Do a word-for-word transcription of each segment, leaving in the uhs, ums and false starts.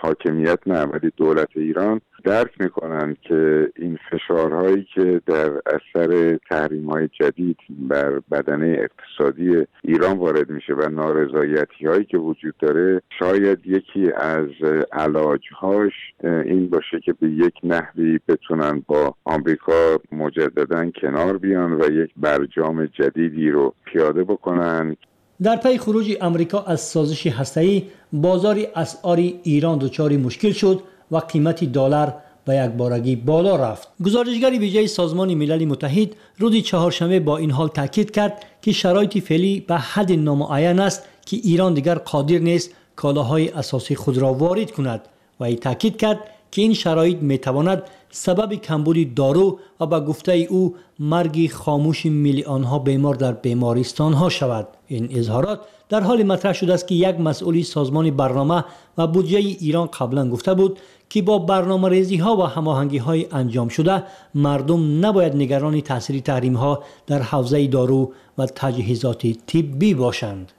حاکمیت نه ولی دولت ایران درک میکنن که این فشارهایی که در اثر تحریم‌های جدید بر بدنه اقتصادی ایران وارد میشه و نارضایتی‌هایی که وجود داره، شاید یکی از علاج‌هاش این باشه که به یک نحوی بتونن با آمریکا مجدداً کنار بیان و یک برجام جدیدی رو پیاده بکنن. در پی خروج امریکا از سازش هسته‌ای، بازار اسعار ایران دچار مشکل شد و قیمت دلار به یک بارگی بالا رفت. گزارشگر ویژه سازمان ملل متحد روز چهارشنبه با این حال تاکید کرد که شرایط فعلی به حد نامعین است که ایران دیگر قادر نیست کالاهای اساسی خود را وارد کند و ای تاکید کرد که این شرایط میتواند سبب کمبود دارو و به گفته او مرگ خاموش میلیون ها بیمار در بیمارستان ها شود. این اظهارات در حال مطرح شده است که یک مسئول سازمان برنامه و بودجه ایران قبلا گفته بود که با برنامه ریزی ها و هماهنگی های انجام شده مردم نباید نگران تاثیر تحریم ها در حوزه دارو و تجهیزات طبی باشند.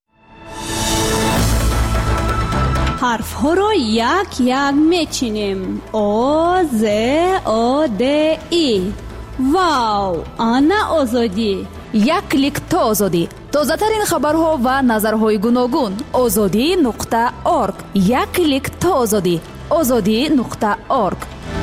حرف ها را یک یک میچینیم. او ز او د ای. واو، آنا آزادی. یک کلیک تا آزادی. تازه ترین خبرها و نظرهای گوناگون. آزادی نقطه اورگ. یک کلیک تا آزادی. آزادی نقطه اورگ.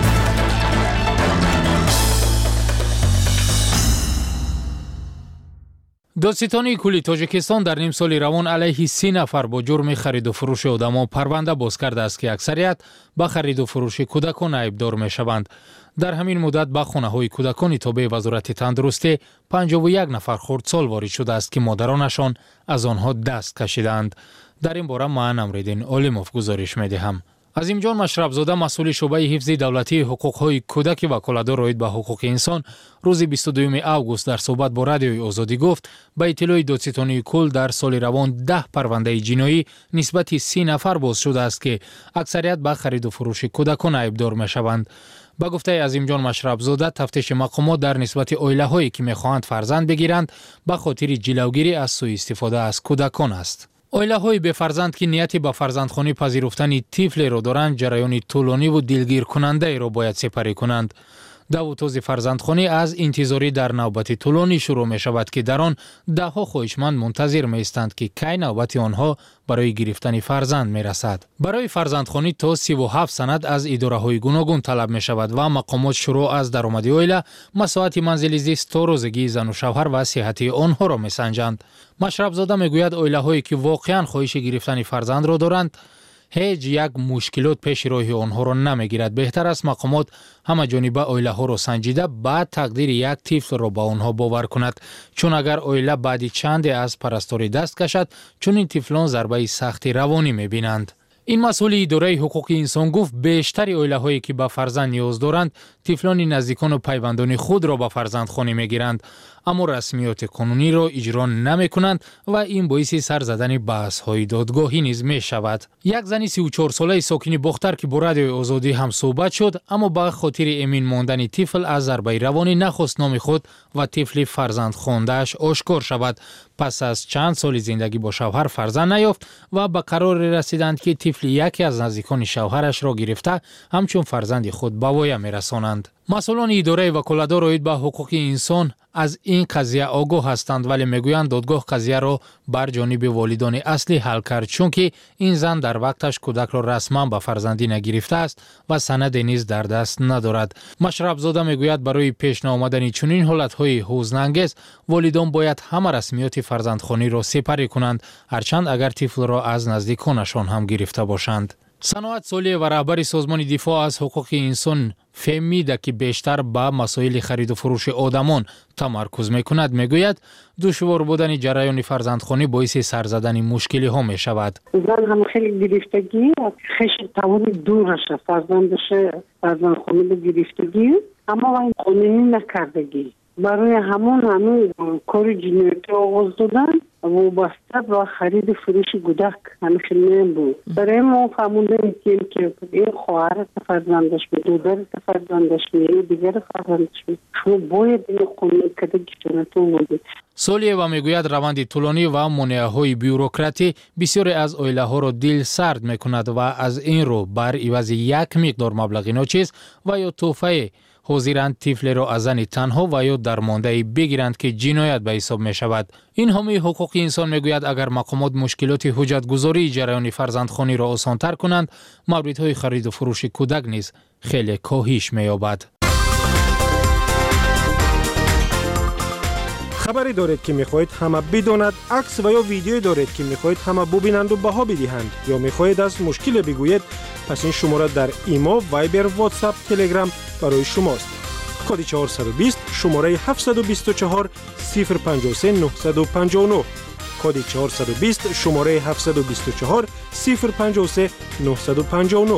دادستانی کلی تاجیکستان در نیم سال روان علیه سی نفر با جرم خرید و فروش آدمان پرونده باز کرده است که اکثریت با خرید و فروش کودکان عیبدار می شوند. در همین مدت به خانه های کودکان تابع وزارت تندرستی پنجاه و یک نفر خردسال وارد شده است که مادرانشان از آنها دست کشیدند. در این باره من امریدین عالموف گزارش می دهم. عظیم جان مشربزاده مسئول شعبه حفظ دولتی حقوق‌های کودک و وکالتدار رعایت به حقوق انسان روز بیست و دوم آگوست در صحبت با رادیوی آزادی گفت با اطلاع دادستانی کل در سال روان ده پرونده جنایی نسبت سی نفر باز شده است که اکثریت به خرید و فروش کودکان عیبدار می‌شوند. با گفته عظیم جان مشربزاده تفتیش مقامات در نسبت عائله‌هایی که می‌خواهند فرزند بگیرند به خاطر جلوگیری از سوء استفاده از کودکان است. عائله های به فرزند که نیتی به فرزندخوانی پذیرفتن طفل را دارند جریان طولانی و دلگیر کننده را باید سپری کنند. دعوت‌های فرزندخوانی از انتظاری در نوبت طولانی شروع می شود که در آن ده ها خواهشمند منتظر می ایستند که کی نوبت آنها برای گرفتن فرزند می رسد. برای فرزندخوانی تا سی و هفت سند از اداره های گوناگون طلب می شود و مقامات شروع از درآمد عائله، مساحت منزل زیست تا روزگی زن و شوهر و صحت آنها را می سنجند. مشربزاده می گوید عائله هایی که واقعا خواهش گرفتن فرزند را دارند هیچ یک مشکلات پیش روی آنها را نمیگیرد. بهتر است مقامات همه جانبه عائله ها را سنجیده بعد تقدیر یک طفل را به آنها باور کند، چون اگر عائله بعد چند از پرستاری دست کشد چون این طفلان ضربه سخت روانی میبینند. این مسئول اداره حقوق انسان گفت بیشتر عائله هایی که به فرزند نیاز دارند طفلان نزدیکان و پیوندان خود را به فرزندخوانی میگیرند اما رسمیات قانونی را اجرا نمی کنند و این باعث سر زدن بحث های دادگاهی نیز می شود. یک زن سی و چهار ساله ساکن بختر که با رادیو آزادی هم صحبت شد اما به خاطر امین ماندن طفل از ضربه روانی نخواست نام خود و طفل فرزند خوانده‌اش آشکار شود. پس از چند سال زندگی با شوهر فرزند نیافت و به قرار رسیدند که طفل یکی از نزدیکان شوهرش را گرفته همچون فرزند خود به وی میرسانند. مسئولان اداره وکالتدار رعایت به حقوق انسان از این قضیه آگاه هستند ولی میگویند دادگاه قضیه را بر جانب والدان اصلی حل کرد چون که این زن در وقتش کودک را رسما به فرزندی نگرفته است و سند نیز در دست ندارد. مشربزاده میگوید برای پیش نیامدن چنین حالت‌های حزن‌انگیز والدان باید همه رسمیات فرزندخوانی را سپری کنند هرچند اگر طفل را از نزدیکانشان هم گرفته باشند. صنوات سالی و رهبر سازمان دفاع از حقوق انسان فهمیده که بیشتر به مسائل خرید و فروش آدمان تمرکز میکند. میگوید دشوار بودن جریان فرزندخوانی باعث سر زدن مشکلی ها می شود. زن هم خیلی گرفتگی خیلی توان دورش فرزندش فرزندخوانی به گرفتگی اما این قانونی نکردگی برای همون همون کار جنایتی آغاز دادن وابسته با خرید فروش کودک همین خیلی بود. برای ما فهموندیم که این خواهر فرزندش می، دودر فرزندش می، دیگر فرزندش می. شما باید این قانون کده گیشتنتون بودید. سولیوا میگوید روند طولانی و مانع‌های بیوروکراتی بسیاری از اویله‌ها را دل سرد میکند و از این رو بر عوض یک مقدار مبلغ ناچیز و یا تحفه حاضرند طفل را از زن تنها و یا درمانده بگیرند که جنایت به حساب می شود. این حامی حقوق انسان میگوید اگر مقامات مشکلات حجت گذاری جریان فرزندخوانی را آسان‌تر کنند، موردهای خرید و فروش کودک نیز خیلی کاهش می‌یابد. خبری دارید که میخواهید همه بداند، عکس و یا ویدیویی دارید که میخواهید همه ببینند و بها بدهند، یا میخواهید از مشکل بگویید، پس این شماره در ایما، وایبر، واتساپ، تلگرام برای شماست. کد چهارصد و بیست شماره هفتصد و بیست و چهار صفر پنجاه و سه نهصد و پنجاه و نه. کد چهارصد و بیست شماره هفتصد و بیست و چهار صفر پنجاه و سه نهصد و پنجاه و نه.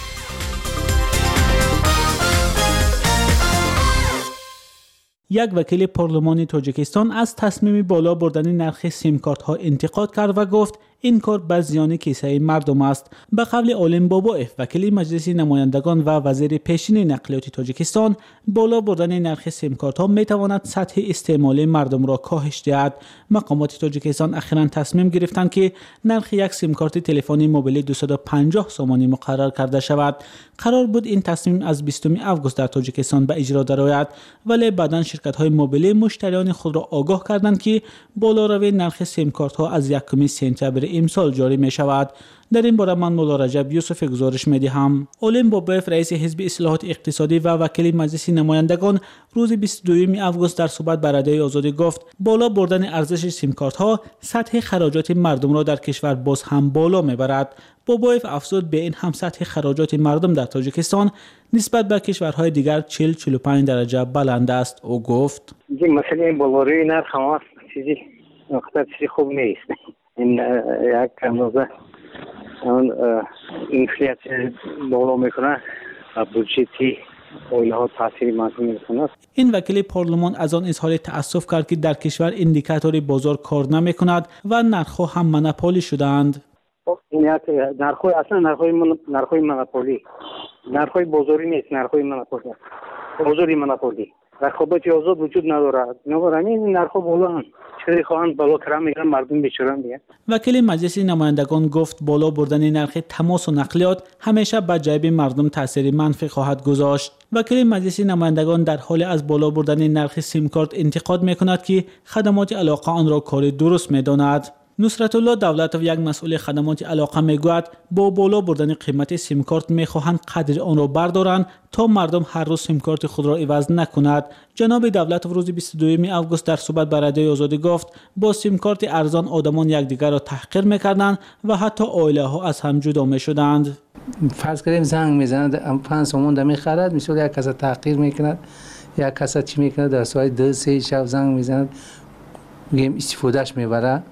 یک وکیل پارلمان تاجیکستان از تصمیم بالا بردن نرخ سیم کارت ها انتقاد کرد و گفت این کار به زیان کیسه مردم است. به قول عالم بابایف، وکیل مجلس نمایندگان و وزیر پیشین نقلیات تاجیکستان، بالا بردن نرخ سیم کارت ها می تواند سطح استعمال مردم را کاهش دهد. مقامات تاجیکستان اخیراً تصمیم گرفتند که نرخ یک سیم کارت تلفنی موبیل دویست و پنجاه سومانی مقرر کرده شود. قرار بود این تصمیم از بیستم آگوست در تاجیکستان به اجرا درآید، ولی بعداً شرکت های موبیل مشتریان خود را آگاه کردند که بالاروی نرخ سیم کارت ها از یکم سپتامبر امسال جاری می شود. در این باره من مولا رجب یوسف گزارش می دهم. عالم بابایف، رئیس حزب اصلاحات اقتصادی و وکیل مجلس نمایندگان، روز بیست و دوم آگوست در صحبت با رادیوی آزادی گفت بالا بردن ارزش سیم کارت ها سطح خراجات مردم را در کشور باز هم بالا می برد. بابایف افزود به این هم سطح خراجات مردم در تاجیکستان نسبت به کشورهای دیگر چهل تا چهل و پنج درجه بلند است. او گفت این مسئله بالایی نرخ هم چیزی نقطه چیزی خوب نیست. این یک اندازه اون اینفلیاسیون بالا میکنه و بودجه اویله‌ها تاثیر منفی میکنه. این وکیل پارلمان از آن اظهار تأسف کرد که در کشور اندیکاتور بازار کار نمیکند و نرخ‌ها هم مناپولی شدند. این یک نرخ‌های اصلا نرخ‌های من نرخ‌های مناپولی نرخ‌های بازاری نیست، نرخ‌های مناپولی بازاری مناپولی رقابت آزاد وجود ندارد. نگران این نرخ بالا چه خواهند بالا کرام میگن مردم بیچاره میگن. وکیل مجلس نمایندگان گفت بالا بردن نرخ تماس و نقلیات همیشه به جیب مردم تاثیر منفی خواهد گذاشت. وکیل مجلس نمایندگان در حال از بالا بردن نرخ سیم کارت انتقاد میکند که خدمات علاقه آن را کار درست میداند. نصرت الله دولتوف، یک مسئول خدمات علاقه، میگوید با بالا بردن قیمت سیم کارت میخواهند قدر آن را بردارند تا مردم هر روز سیم کارت خود را عوض نکند. جناب دولتوف روز بیست و دوم آگوست در صحبت با رادیوی آزادی گفت با سیم کارت ارزان آدمان یکدیگر را تحقیر میکردند و حتی عائله ها از هم جدا میشدند. فرض کنیم زنگ میزند پنج سومون میخرد، میشه یک کس تحقیر میکند، یک کس چی میکنه در ساعت دو سه شب زنگ میزند، میگیم استفادهش میبره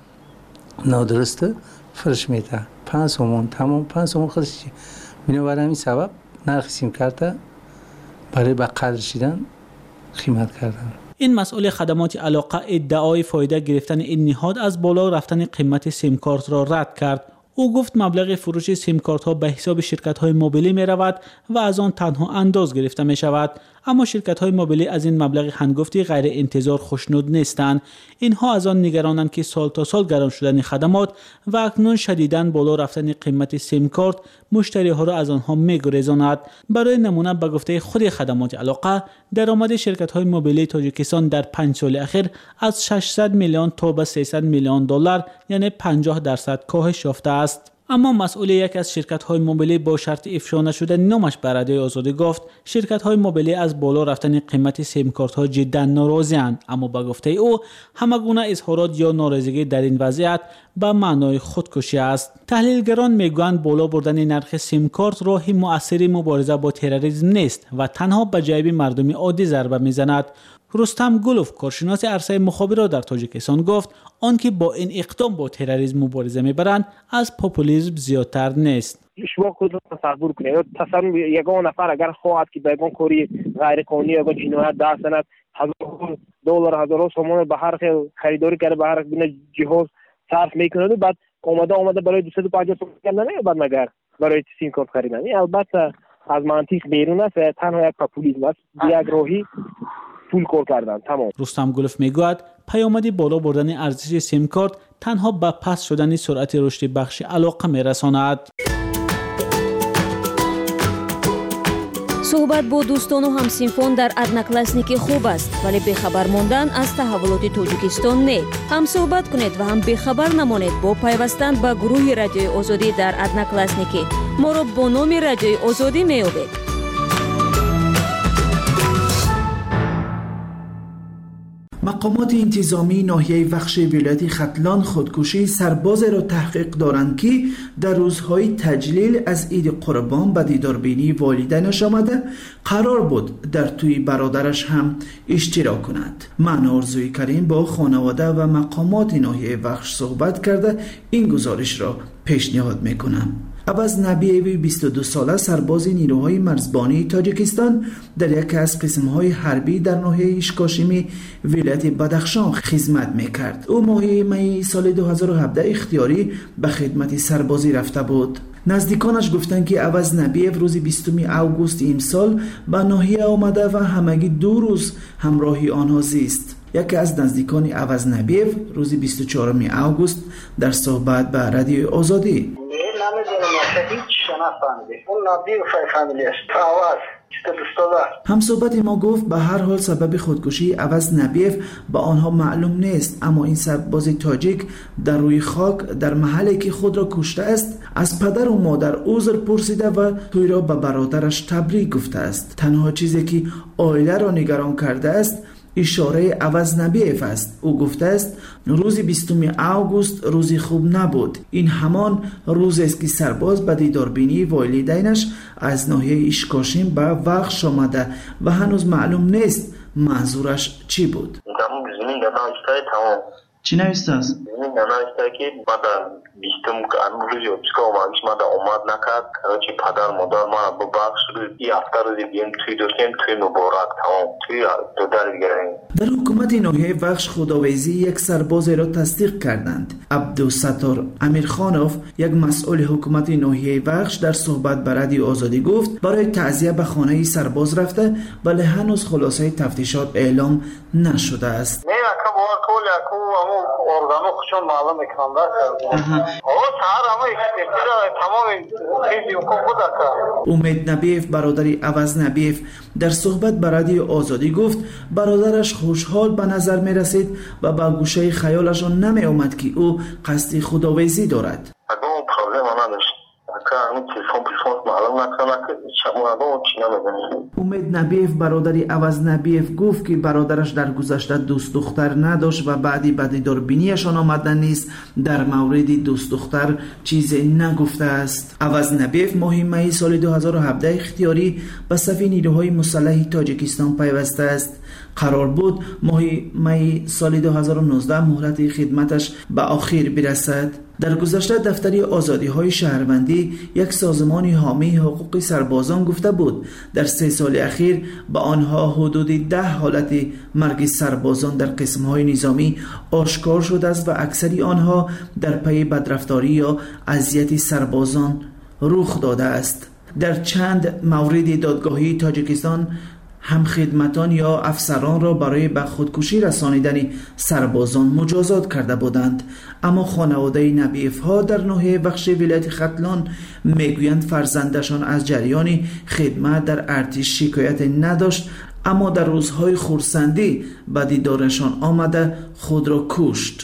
نادرسته فرش میده پنج سومون تمام پنج سومون خودش چی میونه. برای این سبب نرخ سیم کارت برای به قدر شدن قیمت کردن. این مسئول خدمات علاقه ادعای فایده گرفتن این نهاد از بالا رفتن قیمت سیم کارت را رد کرد. او گفت مبلغ فروش سیم کارت ها به حساب شرکت های موبیلی می رود و از آن تنها انداز گرفته می شود. اما شرکت های موبیلی از این مبلغ هنگفتی غیر انتظار خوشنود نیستند. اینها از آن نگرانند که سال تا سال گران شدن خدمات و اکنون شدیداً بالا رفتن قیمت سیم کارت مشتری ها را از آنها می گریزاند. برای نمونه به گفته خود خدمات علاقه، درآمد شرکت های موبیلی تاجیکستان در پنج سال اخیر از ششصد میلیون تا به سیصد میلیون دلار یعنی پنجاه درصد کاهش یافته است. اما مسئول یک از شرکت‌های موبیلی با شرط افشا نشدن نامش به رادیوی آزادی گفت شرکت‌های موبیلی از بالا رفتن قیمت سیم کارت‌ها جدا ناراضی‌اند، اما با گفته او همه گونه اظهارات یا ناراضگی در این وضعیت به معنای خودکشی است. تحلیلگران میگویند بالا بردن نرخ سیم کارت راهی مؤثری مبارزه با تروریسم نیست و تنها به جیب مردم عادی ضربه میزند. رستم گلوف، کارشناس عرصه مخابرات در تاجیکستان، گفت آنکه با این اقدام با تروریسم مبارزه میبرند از پاپولیسم زیادتر نیست. شما خود تصور کنید، تصور یگان نفر اگر خواهد که به یگان کاری غیر قانونی یا جنایت دست زند، هزار دلار هزار سوم به هر خریداری کرده به هر گونه جهاز صرف میکنند و بعد اومده اومده برای دویست و پنجاه تومان کردن بعد مگر برای سیم کارت خریدن. البته از منطق بیرون است، تنها یک پاپولیسم است، یک راهی پول کار کردن. تمام. رستم گلف میگوید پیامد بالا بردن ارزش سیم کارت تنها به پس شدن سرعت رشد بخش علاقه میرساند. صحبت با دوستان و همسینفان در ادناکلاسنیکی خوب است، ولی بخبر ماندن از تحولات تاجیکستان نه. هم صحبت کنید و هم بخبر نمانید با پیوستن به گروه رادیوی آزادی در ادناکلاسنیکی. ما را با نام رادیوی آزادی میابید. مقامات انتظامی ناحیه وخش ولایت ختلان خودکشی سرباز را تحقیق دارند که در روزهای تجلیل از عید قربان به دیداربینی والدینش آمده قرار بود در توی برادرش هم اشتراک کند. من آرزوی کریم با خانواده و مقامات ناحیه وخش صحبت کرده این گزارش را پیشنهاد میکنم. عوض نبیوی بیست و دو ساله سرباز نیروهای مرزبانی تاجیکستان در یکی از قسمهای حربی در ناحیه اشکاشمی ولایت بدخشان خدمت میکرد. او ماه می سال دو هزار و هفده اختیاری به خدمت سربازی رفته بود. نزدیکانش گفتند که عوض نبیو روز بیستم اوگوست امسال به ناحیه آمده و همگی دو روز همراهی آنها زیست. یکی از نزدیکان عوض نبیو روز بیست و چهارم اوگوست در صحبت به رادیو آزادی هم صحبت ما گفت به هر حال سبب خودکشی عوض نبیو به آنها معلوم نیست، اما این سرباز تاجیک در روی خاک در محلی که خود را کشته است از پدر و مادر عذر پرسیده و توی را به برادرش تبریک گفته است. تنها چیزی که عائله را نگران کرده است اشاره عوض نبیف است. او گفته است روز بیستم اوگوست روزی خوب نبود. این همان روز است که سرباز به دیداربینی والدینش از ناحیه اشکاشیم به وخش آمده و هنوز معلوم نیست منظورش چی بود. چی نوشته است؟ نوشته که بعد بیستم روزی اوپسکا اومدش من اومد نکرد که پدر مادر من با بخش روزی افتر روزی بیم توی داشتیم توی مبارک تمام توی دو در بگریم. در حکومت ناحیه وخش خداویزی یک سرباز را تصدیق کردند. عبدالستار امیرخانوف یک مسئول حکومت ناحیه وخش در صحبت به رادیو آزادی گفت برای تعزیه به خانه سرباز رفته ولی هنوز خلاصه تفتیشات اعلام نشده است. نه اکا بار کول اکو همون ارگانو خوشون معلوم اکنده او سهر همه اکتیره تمام چیزی اکو بود اکا. امید نبیف برادری عوض نبیف در صحبت به رادیو آزادی گفت برادرش خوشحال به نظر می رسید و به گوشه خیالشان نمی آمد که او قصد خداویزی دارد. اگه اون پرابلم هم نداشت امید نبیف برادری عوض نبیف گفت که برادرش در گذشته دوست دختر نداشت و بعدی به دیداربینیشان آمدن نیست در مورد دوست دختر چیزی نگفته است. عوض نبیف ماه می سال دو هزار و هفده اختیاری به صف نیروهای مسلح تاجیکستان پیوسته است. قرار بود ماه می سال دو هزار و نوزده مهلت خدمتش به آخر برسد. در گذشته دفتری آزادی های شهروندی یک سازمان حامی حقوق سربازان گفته بود در سه سال اخیر به آنها حدود ده حالت مرگ سربازان در قسم های نظامی آشکار شده است و اکثری آنها در پی بدرفتاری یا اذیت سربازان رخ داده است. در چند مورد دادگاهی تاجیکستان هم خدمتان یا افسران را برای به خودکشی رسانیدن سربازان مجازات کرده بودند، اما خانواده نبیف ها در ناحیه وخش ولایت ختلان میگویند فرزندشان از جریان خدمت در ارتش شکایت نداشت، اما در روزهای خرسندی به دیدارشان آمده خود را کشت.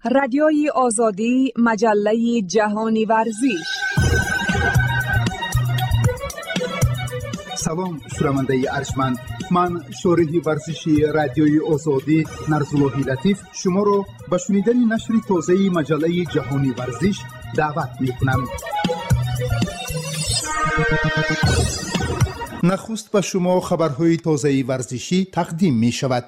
رادیوی آزادی، مجله جهانی ورزش. سلام شنونده ارجمند، من شارح ورزشی رادیوی آزادی نرزاللهی لطیف شما را به شنیدن نشر تازه مجله جهانی ورزش دعوت می‌کنم. نخست به شما خبرهای تازه ورزشی تقدیم می شود.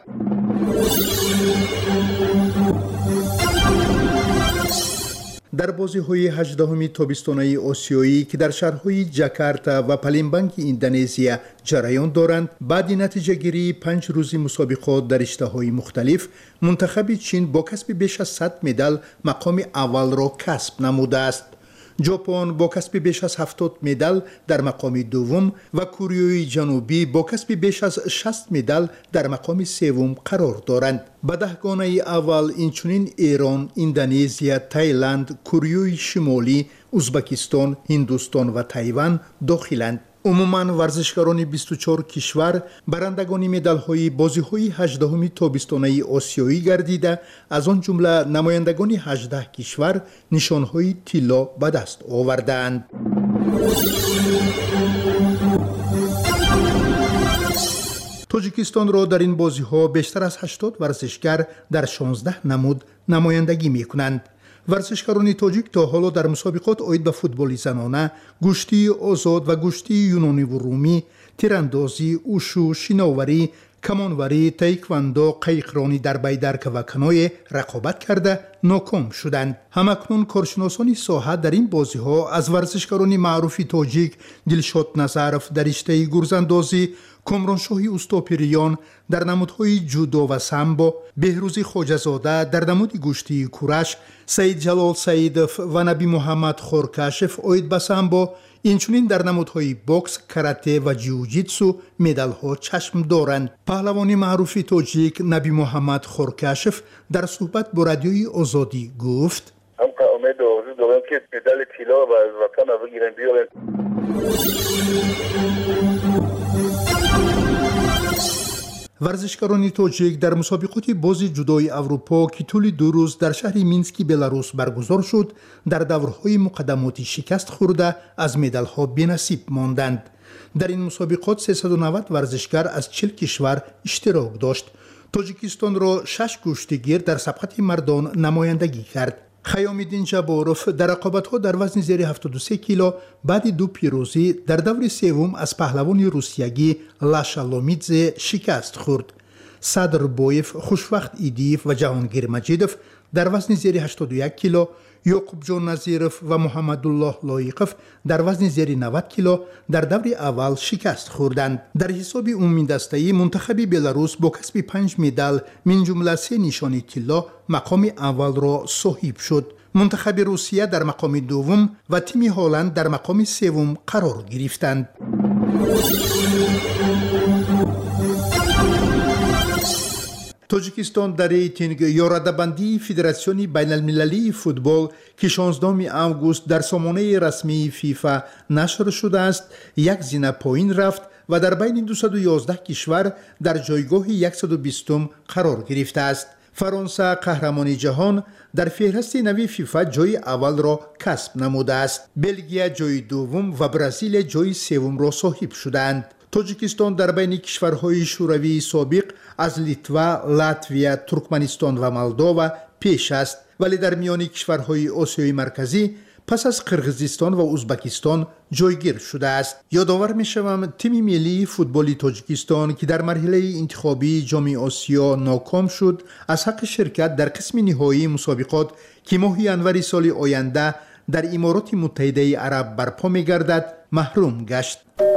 در بازی‌های هجدهم تابستانه آسیایی که در شهرهای جاکارتا و پالمبانگ اندونزیا جریان دارند، بعد نتیجه گیری پنج روزی مسابقات در رشته‌های مختلف، منتخب چین با کسب بیش از صد مدال مقام اول را کسب نموده است. ژاپن با کسب بیش از هفتاد مدال در مقام دوم و کره جنوبی با کسب بیش از شصت مدال در مقام سوم قرار دارند. به دهگانه اول اینچنین ایران، اندونزیا، تایلند، کره شمالی، ازبکستان، هندوستان و تایوان داخلند. عموما ورزشکاران بیست و چهار کشور برندگان مدال‌های بازی‌های هجدهم تابستانه آسیایی گردیده، از آن جمله نمایندگان هجده کشور نشان‌های طلا به دست آوردند. تاجیکستان را در این بازی‌ها بیشتر از هشتاد ورزشکار در شانزده نمود نمایندگی می‌کنند. ورزشکاران تاجیک تا حالا در مسابقات عاید به فوتبال زنانه، گشتی آزاد و گشتی یونانی و رومی، تیراندازی، اوشو، شناوری، کمانوری، تایکواندو، قایقرانی در بیدرک و کنوی رقابت کرده ناکام شدند. همکنون کارشناسان ساحه در این بازی‌ها از ورزشکاران معروف تاجیک دلشاد نظرف در رشته گرزاندازی، کامرانشاهی استاپریان در نمودهای جودو و سامبو، بهروزی خواجه‌زاده در نمود گشتی کورش، سید جلال سیدف و نبی محمد خورکاشف عاید به سامبو، اینچنین در نمودهای بوکس، کاراته و جیوجیتسو مدال‌ها چشم دارند. پهلوان معروف تاجیک نبی محمد خورکاشف در صحبت با رادیوی آزادی گفت: هم امید آرزو دارم که مدال طلا و از وطن بگیرن بیارن. ورزشکاران تاجیک در مسابقات بازی جودوی اروپا که طول دو روز در شهر مینسک بلاروس برگزار شد، در دورهای مقدماتی شکست خورده از مدال‌ها بی‌نصیب ماندند. در این مسابقات سیصد و نود ورزشکار از چهل کشور اشتراک داشت. تاجیکستان را شش گشتیگیر در سبقت مردان نمایندگی کرد. خیام‌الدین جباروف در رقابت‌ها در وزن زیر هفتاد و سه کیلو بعد دو پیروزی در دور سوم از پهلوان روسیایی لاشا لومیدزه شکست خورد. صدر بویف، خوشوقت ایدیف و جهانگیر مجیدوف در وزن زیر هشتاد و یک کیلو، یعقوب جان نظیرف و محمد الله لایقف در وزن زیر نود کیلو در دور اول شکست خوردند. در حساب عمومی دسته‌ای منتخب بلاروس با کسب پنج مدال من جمله سه نشانی طلا مقام اول را صاحب شد. منتخب روسیه در مقام دوم و تیم هلند در مقام سوم قرار گرفتند. تاجیکستان در ریتینگ یا رده‌بندی فدراسیون بین المللی فوتبال که شانزدهم آگوست در سامانه رسمی فیفا نشر شده است، یک زینه پایین رفت و در بین دویست و یازده کشور در جایگاه صد و بیستم قرار گرفته است. فرانسه قهرمان جهان در فهرست نوی فیفا جای اول را کسب نموده است. بلژیک جای دوم و برزیل جای سوم را صاحب شدند. تاجیکستان در بین کشورهای شوروی سابق از لیتوا، لاتویا، ترکمنستان و مولداوا پیش است، ولی در میان کشورهای آسیای مرکزی پس از قرقیزستان و ازبکستان جایگیر شده است. یادآور می‌شوم تیم ملی فوتبال تاجیکستان که در مرحله انتخابی جام آسیا ناکام شد، از حق شرکت در قسم نهایی مسابقات که ماه ژانویه سال آینده در امارات متحده عرب برپا می‌گردد محروم گشت.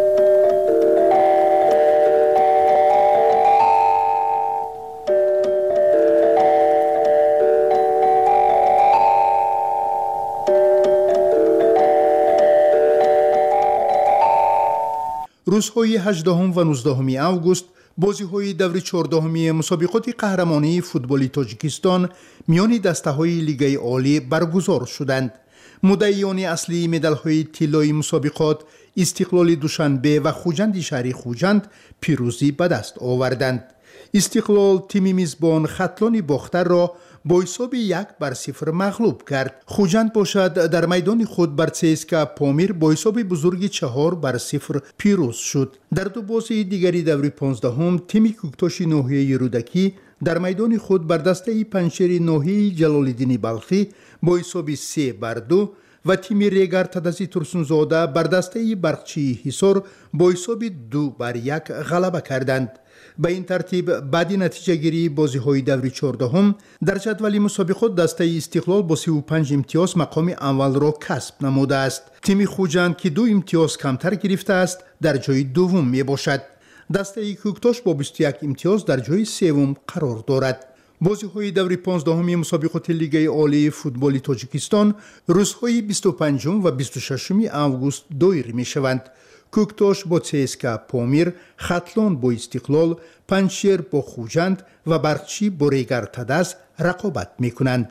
روزهای هجدهم و نوزدهم آگوست بازی‌های دور چهاردهم مسابقات قهرمانی فوتبال تاجیکستان میان دسته‌های لیگ عالی برگزار شدند. مدعیان اصلی مدال‌های طلایی مسابقات استقلال دوشنبه و خوجند شهری خوجند پیروزی به دست آوردند. استقلال تیم میزبان ختلان باختر را با حساب یک بر صفر مغلوب کرد. خوجند باشد در میدان خود بر سیسکا پامیر با حساب بزرگی چهار بر صفر پیروز شد. در دو بازی دیگری دور پانزدهم تیم کوکتاش ناحیه رودکی در میدان خود بر دسته پنجشیر ناحیه جلال‌الدین بلخی با حساب سه بر دو و تیم ریگر تدزی ترسونزاده بر دسته برقچی حصار با حساب دو بر یک غلبه کردند. به این ترتیب بعد نتیجه گیری بازی های دور چهاردهم در جدول مسابقات دسته استقلال با سی و پنج امتیاز مقام اول را کسب نموده است. تیم خوجند که دو امتیاز کمتر گرفته است در جای دوم می باشد. دسته کوکتاش با بیست و یک امتیاز در جای سوم قرار دارد. بازی های دور پانزدهم مسابقات لیگ عالی فوتبال تاجیکستان روزهای بیست و پنجم و بیست و ششم آگوست دایر می شوند. کوکتاش با سیسکا پامیر، ختلان با استقلال، پنجشیر با خوجند و برقچی با ریگر تدز رقابت می کنند.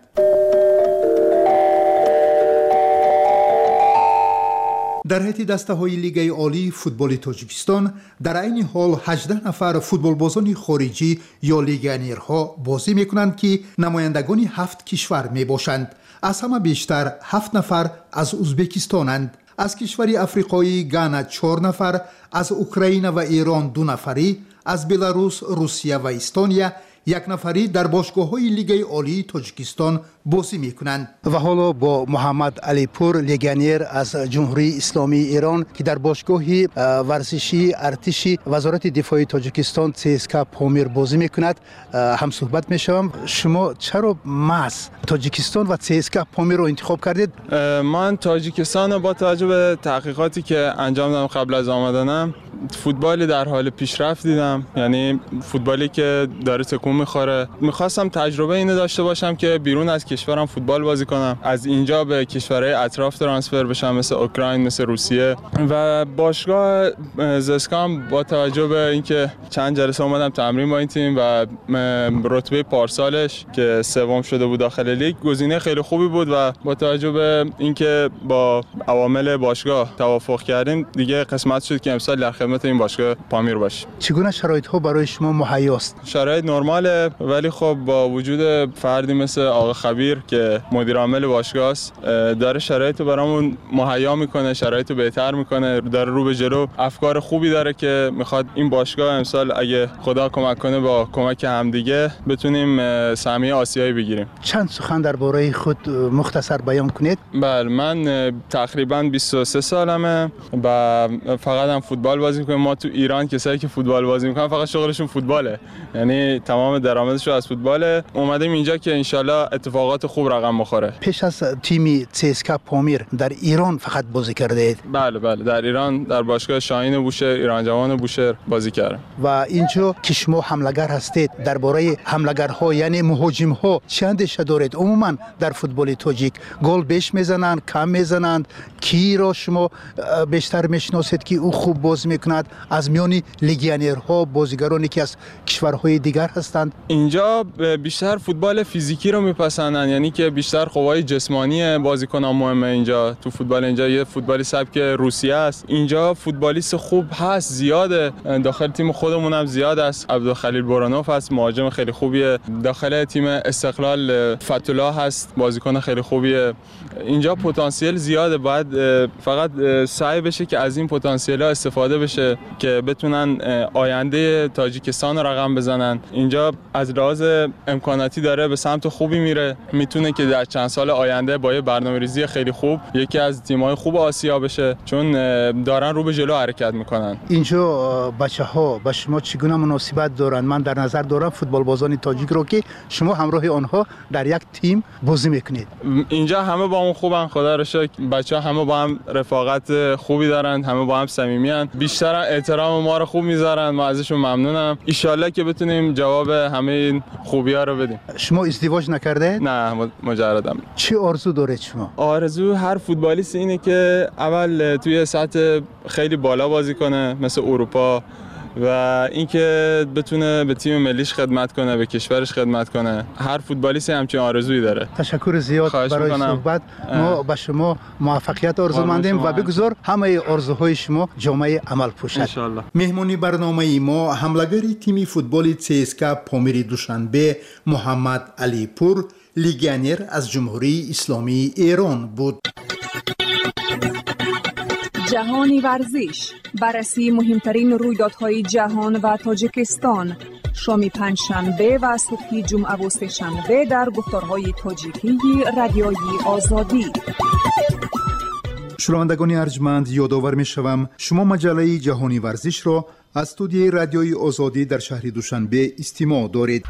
در حیط دسته های لیگ عالی فوتبال تاجیکستان در این حال هجده نفر فوتبال بازان خارجی یا لیگانیرها بازی می کنند که نمایندگان هفت کشور می باشند. از همه بیشتر هفت نفر از ازبکستانند. از کشور افریقایی گانا چهار نفر، از اوکراین و ایران دو نفری، از بلاروس، روسیه و استونیا یک نفری در باشگاه‌های لیگ عالی تاجیکستان بازی می‌کنند. و حالا با محمد علی پور لیگانیر از جمهوری اسلامی ایران که در باشگاه ورزشی ارتش وزارت دفاع تاجیکستان سیسکا پامیر بازی می‌کند هم صحبت می‌شوم. شما چرا محض تاجیکستان و سیسکا پامیر رو انتخاب کردید؟ من تاجیکستان با توجه به تحقیقاتی که انجام دادم قبل از آمدنم فوتبالی در حال پیشرفت دیدم، یعنی فوتبالی که داره تکون میخوره. میخواستم تجربه اینو داشته باشم که بیرون از کشورم فوتبال بازی کنم، از اینجا به کشورهای اطراف ترانسفر بشم مثل اوکراین، مثل روسیه. و باشگاه زسکام با توجه به اینکه چند جلسه اومدم تمرین با این تیم و رتبه پارسالش که سوم شده بود داخل لیگ گزینه خیلی خوبی بود و با توجه به اینکه با عوامل باشگاه توافق کردیم دیگه قسمت شد که امسال در خدمت این باشگاه پامیر باشیم. چگونه شرایط ها برای شما مهیاست؟ شرایط نرماله، ولی خب با وجود فردی مثل آقا خبیر که مدیر عامل باشگاه است داره شرایط رو برامون مهیا میکنه، شرایط رو بهتر میکنه، داره رو به جلو. افکار خوبی داره که میخواد این باشگاه امسال اگه خدا کمک کنه با کمک همدیگه بتونیم سهمیه آسیایی بگیریم. چند سخن درباره خود مختصر بیان کنید؟ بله، من تقریبا بیست و سه سالمه و فقط هم فوتبال بازی میکنم. ما تو ایران کسایی که فوتبال بازی میکنن فقط شغلشون فوتباله، یعنی تمام درآمدشون از فوتباله. اومدیم اینجا که انشالله اتفاقات خوب رقم بخوره. پیش از تیم سیسکا پامیر در ایران فقط بازی کردید؟ بله بله، در ایران در باشگاه شاهین بوشهر، ایران جوان بوشهر بازی کردم. و اینجا که شما حمله‌گر هستید، درباره حمله‌گرها یعنی مهاجم‌ها چه اندیشه دارید؟ عموما در فوتبال تاجیک گل بیش میزنند، کم میزنند، کی را شما بیشتر میشناسید که او خوب بازی میکند از میان لیگیونرها، بازیگرانی که از کشورهای دیگر هستند؟ اینجا بیشتر فوتبال فیزیکی رو میپسندن، یعنی که بیشتر قوای جسمانی بازیکنان مهمه. اینجا تو فوتبال اینجا یه فوتبالی سبک روسیه است. اینجا فوتبالیست خوب هست، زیاده. داخل تیم خودمون هم زیاد است. عبدالخلیل برانوف هست، مهاجم خیلی خوبیه. داخل تیم استقلال فتولا هست، بازیکن خیلی خوبیه. اینجا پتانسیل زیاده، باید فقط سعی بشه که از این پتانسیل‌ها استفاده بشه که بتونن آینده تاجیکستان رو رقم بزنن. اینجا از لحاظ امکاناتی داره به سمت خوبی میره، میتونه که در چند سال آینده با یه برنامه‌ریزی خیلی خوب یکی از تیم‌های خوب آسیا بشه، چون دارن رو به جلو حرکت میکنن. اینجا بچه‌ها با شما چگونه مناسبت دارن؟ من در نظر دارم فوتبال بازان تاجیک رو که شما همراه آنها در یک تیم بازی میکنید. اینجا همه با هم خوبن، خدا رو شکر. بچه‌ها همه با هم رفاقت خوبی دارن، همه با هم صمیمیان، بیشتر احترام ما رو خوب میذارن، ما ازشون ممنونم. ان شاءالله که بتونیم جواب همه این خوبی‌ها رو بدیم. شما ازدواج نکرده؟ نه، مجردم. چه آرزو دارید شما؟ آرزو هر فوتبالیست اینه که اول توی سطح خیلی بالا بازی کنه مثل اروپا و اینکه بتونه به تیم ملیش خدمت کنه، به کشورش خدمت کنه. هر فوتبالیست همچین آرزویی داره. تشکر زیاد برای صحبت. ما به شما موفقیت آرزو مندیم و بگذار همه آرزوهای شما جامعه عمل پوشد ان شاء الله. مهمانی برنامه ما حمله‌گر تیم فوتبال سیسکا پامیر دوشنبه محمد علی پور لیگیونر از جمهوری اسلامی ایران بود. جهانی ورزش، بررسی مهمترین رویدادهای جهان و تاجیکستان، شام پنجشنبه و صبح جمعه و سه‌شنبه در گفتارهای تاجیکی رادیوی آزادی. شنوندگان ارجمند، یادآور می‌شوم شما مجله جهانی ورزش را از استودیوی رادیوی آزادی در شهر دوشنبه استماع دارید.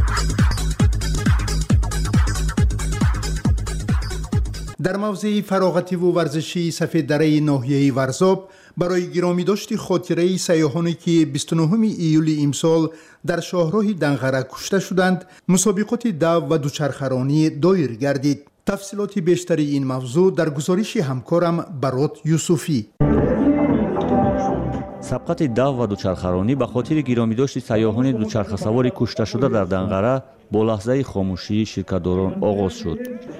در موضع فراغتی و ورزشی سفید دره ناحیه ورزاب برای گرامی داشت خاطره سیاحانی که بیست و نهم ایول امسال در شاهراه دنغره کشته شدند، مسابقات دو و دوچرخرانی دایر گردید. تفصیلات بیشتری این موضوع در گزارش همکارم برات یوسفی. سبقت دو و دوچرخرانی به خاطر گرامی داشت سیاحان دوچرخه سواری کشته شده در دنغره با لحظه خاموشی شرکتداران آغاز شد.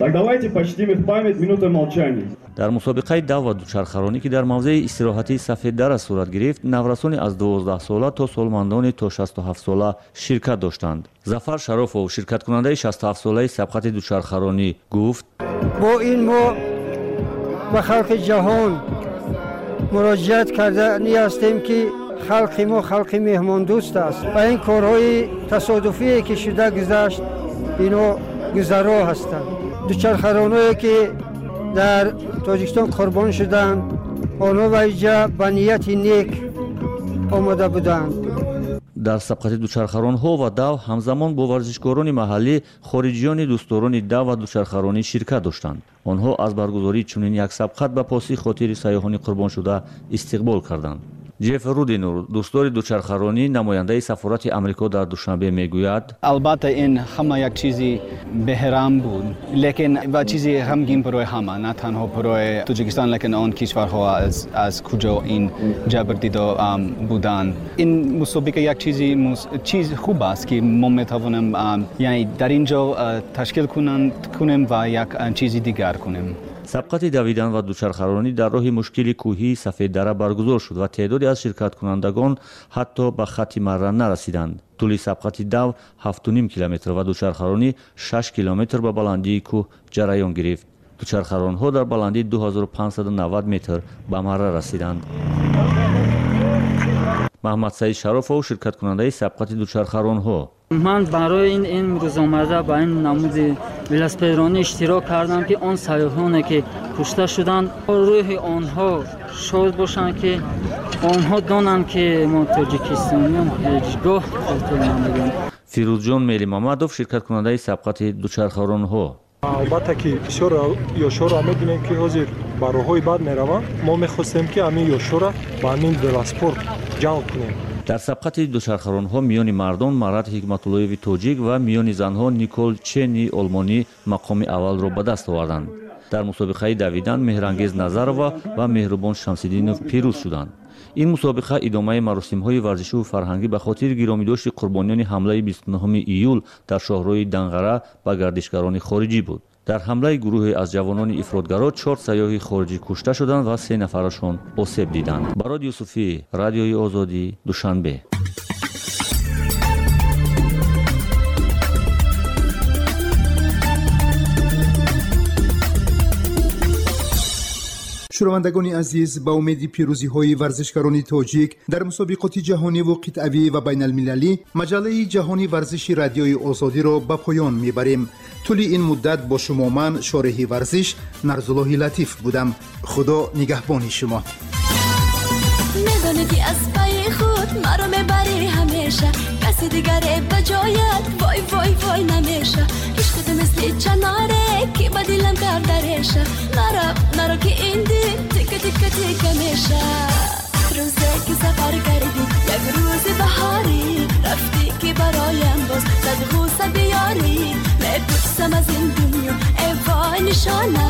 در مسابقه دو و دوچرخرانی که در موضع استراحتی سفید دره صورت گرفت، نورسان از دوازده ساله تا سالمندان تا شصت و هفت ساله شرکت داشتند. ظفر شرافов شرکت کننده شصت و هفت ساله سبقت دوچرخرانی گفت: با این ما به خلق جهان مراجعت کرده هستیم که خلق ما خلق مهمان دوست است و این کارهای تصادفی که شده گذشت اینا گذرا هستند. دوچرخرانایی که در تاجیکستان قربان شدند آنها و اینجا به نیت نیک آمده بودند. در سبقت دوچرخران‌ها و دو همزمان با ورزشکاران محلی خارجیان دوستداران دو و دوچرخرانی شرکت داشتند. آنها از برگزاری چنین یک سبقت به پاسی خاطر سیاحان قربان شده استقبال کردند. جف رودینور دوستدار دوچرخرانی نماینده سفارت امریکا در دوشنبه میگوید: البته این همه یک چیزی بحران بود، لیکن و چیزی غمگین برای همه، نه تنها برای تاجیکستان لیکن آن کشورها از از کجا این جبر دیده بودند. این مسابقه یک چیزی مس... چیز خوب است که ما میتوانیم یعنی در اینجا تشکیل کنیم و یک چیزی دیگر کنیم. سبقت دویدن و دوچرخرانی در راه مشکل کوهی سفید دره برگزار شد و تعدادی از شرکت کنندگان حتی به خط مره نرسیدند. طول سبقت دو هفت و نیم کیلومتر و دوچرخرانی شش کیلومتر به بلندی کوه جریان گرفت. دوچرخران‌ها در بلندی دو هزار و پانصد و نود متر به مره رسیدند. محمد سعید شرافov شرکت کننده سبقت دوچرخران‌ها: من برای این این روز آمده با این نمود ولسپیدرانی اشتراک کردم که آن سیاحانی که کشته شدند روح آنها شاد باشند که آنها دانند که ما تاجیکستانیان هیچگاه خاطر نمی‌دیم. فیروزجان میلی محمدov شرکت کننده سبقت دوچرخران‌ها: البته که بسیار یاشورا می‌بینیم که حاضر با راه‌های بد می‌روند. ما می‌خواستیم که همین یاشورا با همین ولسپورت جلب کنیم. در سبقت دوچرخران‌ها میان مردان مرد حکمت‌اللهوی توجیک و میان زنها نیکول چنی آلمانی مقام اول را به دست آوردند. در مسابقه دویدن مهرانگیز نظرова و مهربان شمس‌الدینov پیروز شدند. این مسابقه ادامه مراسم‌های ورزشی و فرهنگی به خاطر گرامی‌داشت قربانیان حمله بیست و نهم ایول در شاهراه دنغره به گردشگران خارجی بود. در حمله گروهی از جوانان افراطگرا چهار سیاح خارجی کشته شدند و سه نفرشان آسیب دیدند. برات یوسفی، رادیوی آزادی، دوشنبه. شنوندگان عزیز، با امید پیروزی های ورزشکاران تاجیک در مسابقات جهانی و قطعی و بین المللی، مجله جهانی ورزش رادیوی آزادی را به پایان میبریم. طول این مدت با شما من شارح ورزش نرزالله لطیف بودم. خدا نگهبان شما. میدانی که از پای خود مرا میبری همیشه، کسی دیگره به جایت وای وای وای نمیشه. عشقت مثل چناره که با دلم کردرشه، نرا نرا که این دل تیکه تیکه تیکه میشه. روزه که سفر کردی یک روز بهاری، رفتی که برایم باز صد غوصه بیاری. میپرسم از این دنیا ای وای نشانه